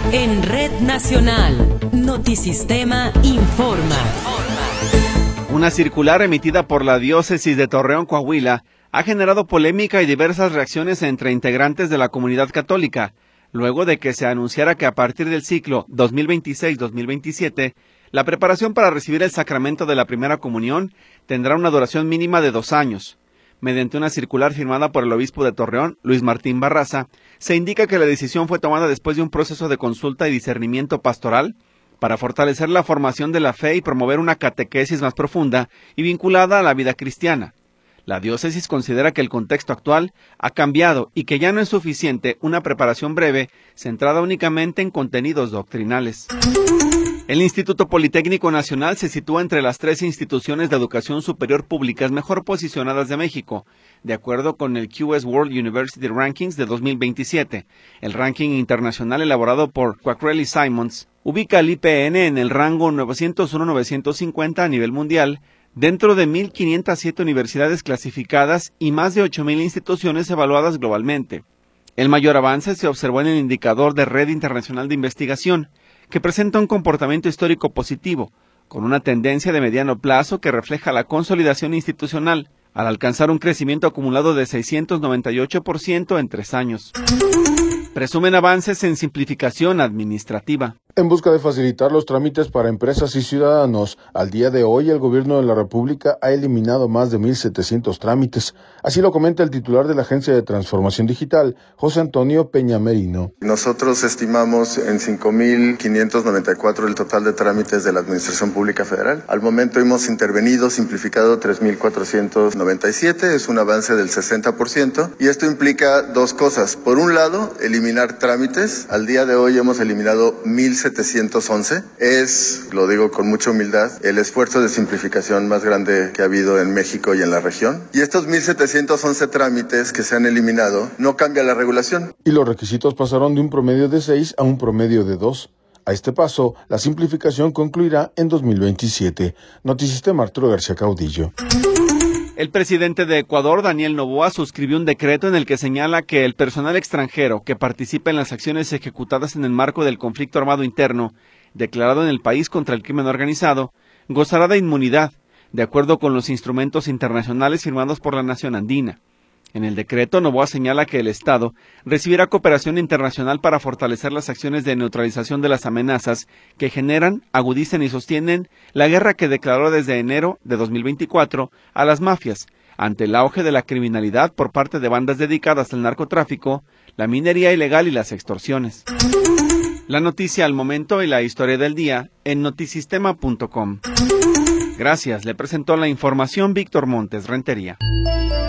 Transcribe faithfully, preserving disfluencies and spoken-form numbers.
En Red Nacional, Notisistema informa. Una circular emitida por la diócesis de Torreón, Coahuila, ha generado polémica y diversas reacciones entre integrantes de la comunidad católica, luego de que se anunciara que a partir del ciclo dos mil veintiséis dos mil veintisiete, la preparación para recibir el sacramento de la primera comunión tendrá una duración mínima de dos años. Mediante una circular firmada por el obispo de Torreón, Luis Martín Barraza, se indica que la decisión fue tomada después de un proceso de consulta y discernimiento pastoral para fortalecer la formación de la fe y promover una catequesis más profunda y vinculada a la vida cristiana. La diócesis considera que el contexto actual ha cambiado y que ya no es suficiente una preparación breve centrada únicamente en contenidos doctrinales. El Instituto Politécnico Nacional se sitúa entre las tres instituciones de educación superior públicas mejor posicionadas de México, de acuerdo con el Q S World University Rankings de dos mil veintisiete. El ranking internacional elaborado por Quackrell y Simons ubica al I P N en el rango novecientos uno a novecientos cincuenta a nivel mundial, dentro de mil quinientas siete universidades clasificadas y más de ocho mil instituciones evaluadas globalmente. El mayor avance se observó en el indicador de Red Internacional de Investigación, que presenta un comportamiento histórico positivo, con una tendencia de mediano plazo que refleja la consolidación institucional, al alcanzar un crecimiento acumulado de seiscientos noventa y ocho por ciento en tres años. Presumen avances en simplificación administrativa. En busca de facilitar los trámites para empresas y ciudadanos, al día de hoy el gobierno de la República ha eliminado más de mil setecientos trámites. Así lo comenta el titular de la Agencia de Transformación Digital, José Antonio Peña Merino. Nosotros estimamos en cinco mil quinientos noventa y cuatro el total de trámites de la Administración Pública Federal. Al momento hemos intervenido, simplificado tres mil cuatrocientos noventa y siete, es un avance del sesenta por ciento, y esto implica dos cosas. Por un lado, eliminar trámites. Al día de hoy hemos eliminado mil setecientos once. Es, lo digo con mucha humildad, el esfuerzo de simplificación más grande que ha habido en México y en la región. Y estos mil setecientos once trámites que se han eliminado no cambia la regulación. Y los requisitos pasaron de un promedio de seis a un promedio de dos. A este paso, la simplificación concluirá en dos mil veintisiete. Notisistema, Arturo García Caudillo. El presidente de Ecuador, Daniel Noboa, suscribió un decreto en el que señala que el personal extranjero que participa en las acciones ejecutadas en el marco del conflicto armado interno, declarado en el país contra el crimen organizado, gozará de inmunidad, de acuerdo con los instrumentos internacionales firmados por la nación andina. En el decreto, Noboa señala que el Estado recibirá cooperación internacional para fortalecer las acciones de neutralización de las amenazas que generan, agudizan y sostienen la guerra que declaró desde enero de dos mil veinticuatro a las mafias, ante el auge de la criminalidad por parte de bandas dedicadas al narcotráfico, la minería ilegal y las extorsiones. La noticia al momento y la historia del día en notisistema punto com. Gracias, le presentó la información Víctor Montes Rentería.